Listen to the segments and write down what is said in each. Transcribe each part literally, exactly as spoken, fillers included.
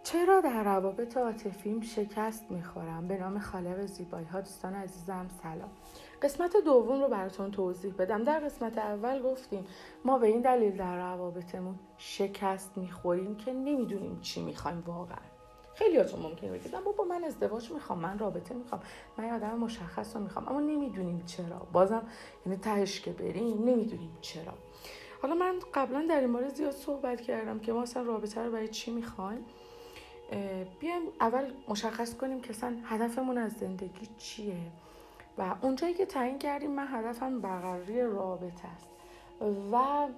چرا در روابط عاطفیم شکست میخورم؟ به نام خالق زیبایی ها. دوستان عزیزم سلام. قسمت دوم رو براتون توضیح بدم. در قسمت اول گفتیم ما به این دلیل در روابطمون شکست میخوریم که نمیدونیم چی میخوایم واقعا. خیلی هاتون ممکنه بگید بابا من ازدواج میخوام، من رابطه میخوام، من آدم مشخص رو میخوام، اما نمیدونیم چرا. بازم یعنی تهش که بریم نمیدونیم چرا. حالا من قبلا در این مورد زیاد صحبت کردم که ما اصلا رابطه رو برای چی میخوایم. بیایم اول مشخص کنیم که اصلا هدفمون از زندگی چیه و اونجایی که تعیین کردیم من هدفم برقراری رابطه است و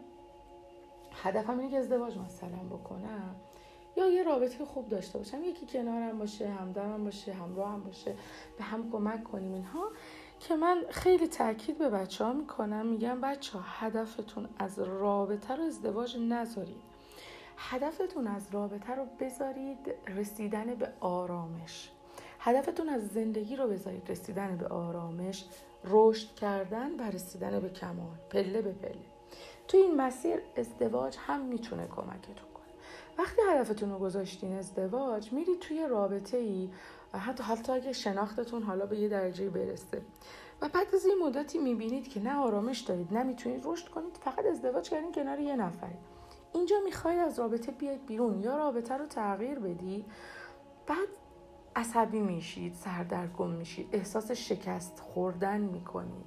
هدفم اینه که ازدواج مثلا بکنم یا یه رابطه خوب داشته باشم، یکی کنارم باشه، همدمم باشه، همراهم باشه، به هم کمک کنیم. اینها که من خیلی تاکید به بچه ها میکنم، میگم بچه ها هدفتون از رابطه رو ازدواج نذارید، هدفتون از رابطه رو بذارید رسیدن به آرامش، هدفتون از زندگی رو بذارید رسیدن به آرامش، رشد کردن و رسیدن به کمال، پله به پله. تو این مسیر ازدواج هم میتونه کمکتون کنه. وقتی هدفتون رو گذاشتین ازدواج، میرید توی رابطه ای، حتی حتی اگه شناختتون حالا به یه درجه برسه و بعد از این مدتی میبینید که نه آرامش دارید، نه میتونید رشد کنید، فقط ازدواج کردین کنار یه نفری. اینجا میخواید از رابطه بیاید بیرون یا رابطه رو تغییر بدید، بعد عصبی میشید، سردرگم میشید، احساس شکست خوردن میکنید.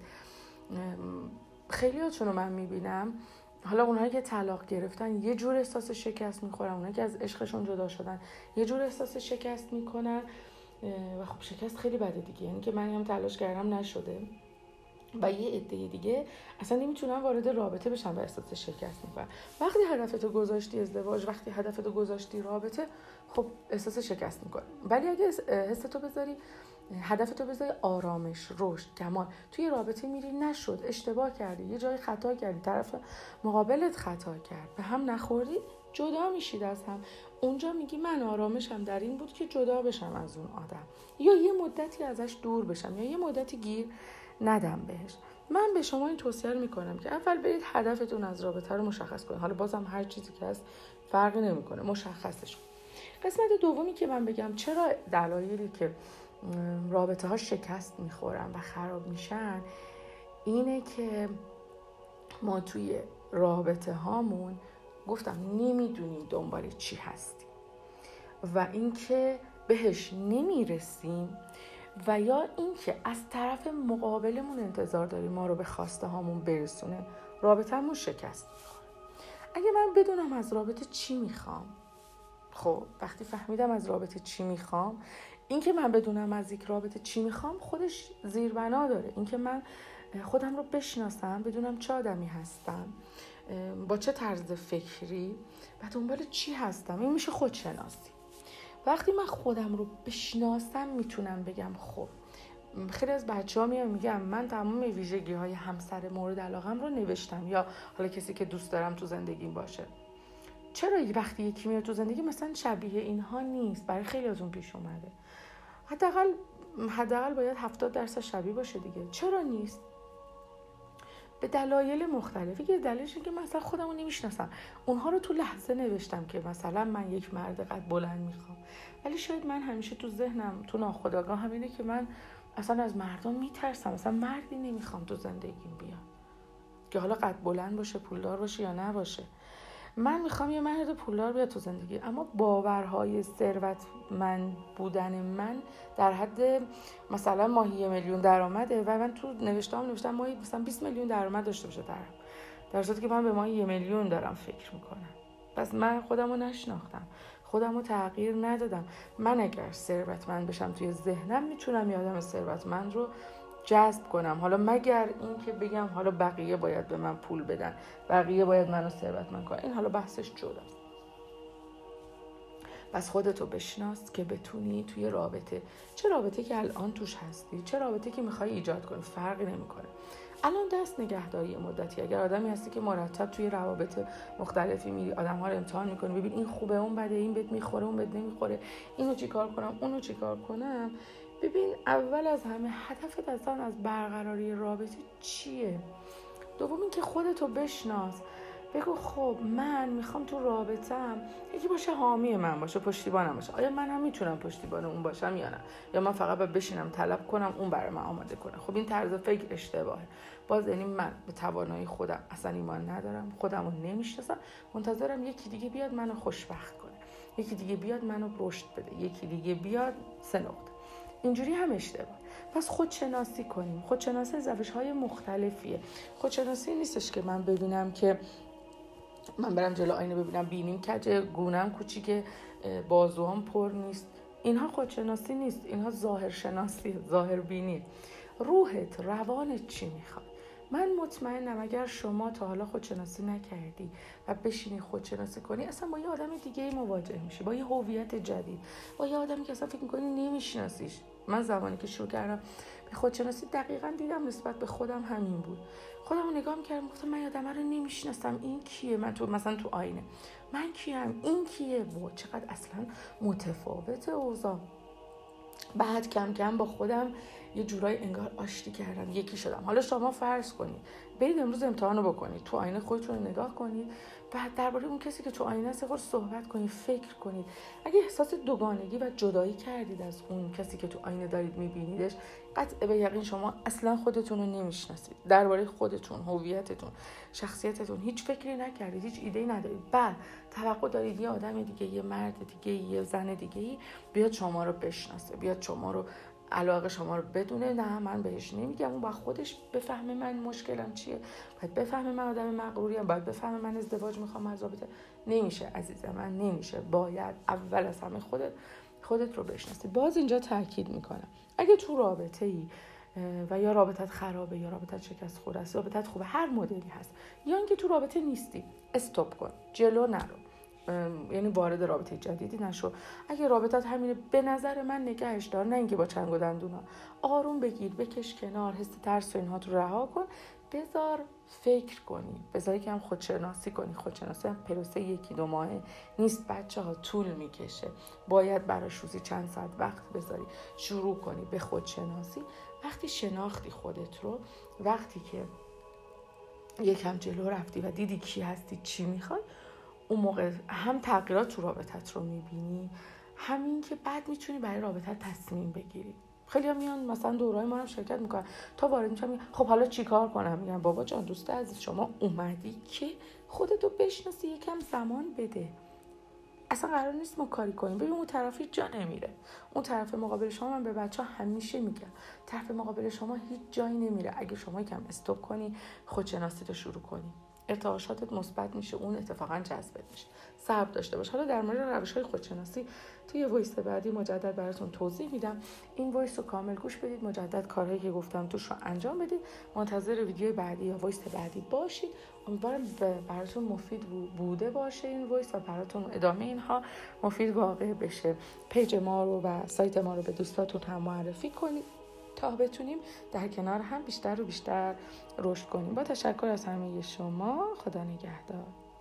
خیلی هاتون رو من میبینم، حالا اونهایی که طلاق گرفتن یه جور احساس شکست میخورن، اونهایی که از عشقشون جدا شدن یه جور احساس شکست میکنن و خب شکست خیلی بده دیگه، یعنی که من هم تلاش کردم نشده و یه عده دیگه اصلا نمیتونن وارد رابطه بشن و احساس شکست میکنن. وقتی هدفتو گذاشتی ازدواج، وقتی هدفتو گذاشتی رابطه، خب احساس شکست میکنه. ولی اگه حستو بذاری، هدفتو بذاری آرامش، رشد، کمال، توی رابطه میری نشد، اشتباه کردی، یه جای خطا کردی، طرف مقابلت خطا کرد، به هم نخوردی، جدا میشید از هم. اونجا میگی من آرامشم در این بود که جدا بشم از اون آدم، یا یه مدتی ازش دور بشم، یا یه مدتی گیر ندم بهش. من به شما این توصیه رو میکنم که اول برید هدفتون از رابطه رو مشخص کنید. حالا بازم هر چیزی که هست فرقی نمیکنه، مشخصش کنید. قسمت دومی که من بگم چرا دلایلی که رابطه ها شکست میخورن و خراب میشن اینه که ما توی رابطه هامون گفتم نمیدونیم دنبال چی هستیم و اینکه بهش نمیرسیم و یا اینکه از طرف مقابلمون انتظار داریم ما رو به خواسته هامون برسونه، رابطه‌مون شکست میخوره. اگه من بدونم از رابطه چی میخوام، خب وقتی فهمیدم از رابطه چی میخوام، این که من بدونم از یک رابطه چی میخوام خودش زیربنا داره. این که من خودم رو بشناسم، بدونم چه آدمی هستم، با چه طرز فکری و دنبال چی هستم، این میشه خودشناسی. وقتی من خودم رو بشناسم میتونم بگم خب خیلی از بچه ها میان میگم من تمام ویژگی های همسر مورد علاقم رو نوشتم یا حالا کسی که دوست دارم تو زندگیم باشه. چرا وقتی یکی میاد تو زندگی مثلا شبیه اینها نیست؟ برای خیلی ازون پیش اومده. حداقل حداقل باید هفتاد درصد شبیه باشه دیگه. چرا نیست؟ به دلایل مختلفی. که دلیلش اینه که مثلا خودمو نمیشناسم، اونها رو تو لحظه نوشتم که مثلا من یک مرد قد بلند میخوام، ولی شاید من همیشه تو ذهنم تو ناخودآگاه همینه که من اصلا از مردم میترسم، اصلا مردی نمیخوام تو زندگیم بیاد که حالا قد بلند باشه، پولدار باشه یا نباشه. من میخوام یه مرد پولدار بیاد تو زندگی، اما باورهای ثروتمند بودن من در حد مثلا ماهی یه میلیون درآمده و من تو نوشتم نوشتم ماهی مثلا بیست میلیون درآمد داشته باشه طرف، در صورتی که من به ماهی یه میلیون دارم فکر میکنم. پس من خودمو نشناختم، خودمو تغییر ندادم. من اگر ثروتمند بشم توی ذهنم میتونم یه آدم ثروتمند رو جذب کنم، حالا مگر این که بگم حالا بقیه باید به من پول بدن، بقیه باید منو ثروتمند کنن، این حالا بحثش جداست. پس خودتو بشناس که بتونی توی رابطه، چه رابطه که الان توش هستی، چه رابطه که میخوای ایجاد کنی، فرقی نمیکنه. الان دست نگهداری مدتی، اگر آدمی هستی که مرتب توی روابط مختلفی میری، آدم‌ها رو امتحان میکنی، ببین این خوبه، اون بده، این بهت میخوره، اون بهت نمیخوره، اینو چیکار کنم، اونو چیکار کنم. ببین اول از همه هدفت اصلا از برقراری رابطه چیه؟ دوم این که خودتو بشناس بگو خب من میخوام تو رابطه‌ام یکی باشه حامی من باشه، پشتیبانم باشه. آیا من هم میتونم پشتیبان اون باشم یا نه؟ یا من فقط باید بشینم طلب کنم اون برای من آماده کنه؟ خب این طرز فکر اشتباهه. باز یعنی من به توانایی خودم اصلا ایمان ندارم، خودم رو نمیشناسم، منتظرم یکی دیگه بیاد منو خوشبخت کنه، یکی دیگه بیاد منو رشد بده، یکی دیگه بیاد سه نقطه. اینجوری هم اشتباه. پس خودشناسی کنیم. خودشناسی از روش‌های مختلفیه. خودشناسی نیستش که من ببینم که من برم جلو آینه ببینم بینیم کجه، گونم کوچیکه، بازوام پر نیست. اینها خودشناسی نیست، اینها ظاهر شناسی، ظاهر بینی. روحت، روانت چی میخواد؟ من مطمئنم اگر شما تا حالا خودشناسی نکردی و بشینی خودشناسی کنی، اصلا با یه آدم دیگه ای مواجه میشی، با یه هویت جدید، با یه آدمی که اصلا فکر میکنی نمیشناسیش. من زمانی که شروع کردم به خودشناسی دقیقاً دیدم نسبت به خودم همین بود. خودم رو نگاه میکردم، گفتم من آدم رو نمیشناسم، این کیه؟ من تو مثلا تو آینه من کیم؟ این کیه؟ و چقدر اصلا متفاوته اوضاع. بعد کم کم با خودم یه جورای انگار آشتی کردم، یکی شدم. حالا شما فرض کنید برید امروز امتحانو بکنید، تو آینه خودتون رو نگاه کنید، بعد درباره اون کسی که تو آینه است خود صحبت کنید، فکر کنید. اگه احساس دوگانگی و جدایی کردید از اون کسی که تو آینه دارید میبینیدش، قطع به یقین شما اصلا خودتون رو نمیشناسید. درباره خودتون، هویتتون، شخصیتتون هیچ فکری نکردید، هیچ ایده‌ای ندارید. بعد توقع دارید یه آدم دیگه، یه مرد دیگه، یه زن دیگه بیاد شما رو بشناسه، بیاد شما رو، علاقه شما رو بدونه. نه، من بهش نمیگم، اون با خودش بفهمه من مشکلم چیه، باید بفهمه من آدم مغروریم، باید بفهمه من ازدواج میخوام از رابطه. نمیشه عزیز من، نمیشه. باید اول از همه خودت خودت رو بشناسی. باز اینجا تاکید میکنم اگه تو رابطه ای و یا رابطت خرابه یا رابطت شکست خورده است، رابطت خوبه، هر مدلی هست، یا اینکه تو رابطه نیستی، استاپ کن، جلو نرو، یعنی وارد رابطه جدیدی نشو. اگه رابطت همینه، به نظر من نگهش دار، نه اینکه با چنگ و دندونا. آروم بگیر، بکش کنار، حس ترس و اینها تو رها کن، بذار فکر کنی، بذار یکم خودشناسی کنی. خودشناسی هم پروسه یکی دو ماهه نیست بچه ها، طول میکشه. باید براش روزی چند ساعت وقت بذاری، شروع کنی به خودشناسی. وقتی شناختی خودت رو، وقتی که یکم جلو رفتی و دیدی کی هستی، چی میخوای، اون موقع هم تغییرات تو رابطت رو میبینی، همین که بعد میتونی برای رابطت تصمیم بگیری. خیلی هم میان مثلا دورهای ما هم شرکت میکنن، تا وارد میشن میگن خب حالا چی کار کنم؟ میگن بابا جان، دوست عزیز، شما اومدی که خودتو بشناسی، یکم زمان بده. اصلا قرار نیست ما کاری کنیم. ببین اون طرفی جا نمیره، اون طرف مقابل شما، من به بچه ها همیشه میگم طرف مقابل شما هیچ جایی نمیره. اگه شما یکم استاپ کنی، خودشناسی رو شروع کنی، ارتعاشاتت مثبت میشه، اون اتفاقا جذبت میشه. صبر داشته باش. حالا در مورد روش‌های خودشناسی توی وایس بعدی مجدد براتون توضیح میدم. این وایس رو کامل گوش بدید، مجدد کارهایی که گفتم توش رو انجام بدید. منتظر ویدیو بعدی یا وایس بعدی باشید. امیدوارم براتون مفید بوده باشه این وایس و براتون ادامه اینها مفید واقع بشه. پیج ما رو و سایت ما رو به دوستاتون هم معرفی کنید تا بتونیم در کنار هم بیشتر و بیشتر رشد کنیم. با تشکر از همه شما. خدا نگهدار.